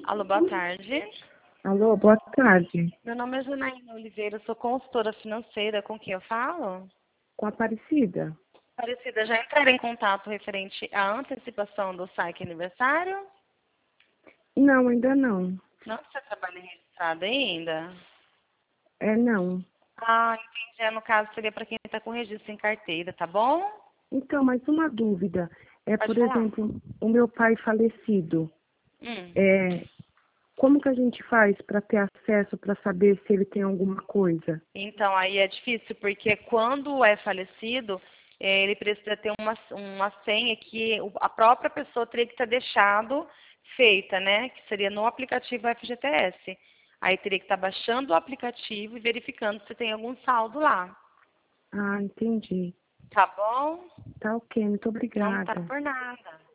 Alô, boa tarde. Alô, boa tarde. Meu nome é Janaína Oliveira, eu sou consultora financeira. Com quem eu falo? Com a Aparecida? Aparecida, já entraram em contato referente à antecipação do saque aniversário? Não, ainda não. Não, você trabalha registrado ainda? Não. Ah, entendi. No caso, seria para quem está com registro em carteira, tá bom? Então, mais uma dúvida. Pode Por falar. exemplo, o meu pai falecido. Hum. Como que a gente faz para ter acesso, para saber se ele tem alguma coisa? Então, aí é difícil, porque quando é falecido, ele precisa ter uma senha que a própria pessoa teria que ter deixado feita, né? Que seria no aplicativo FGTS. Aí teria que estar baixando o aplicativo e verificando se tem algum saldo lá. Ah, entendi. Tá bom? Tá ok, muito Não tá obrigada. por nada.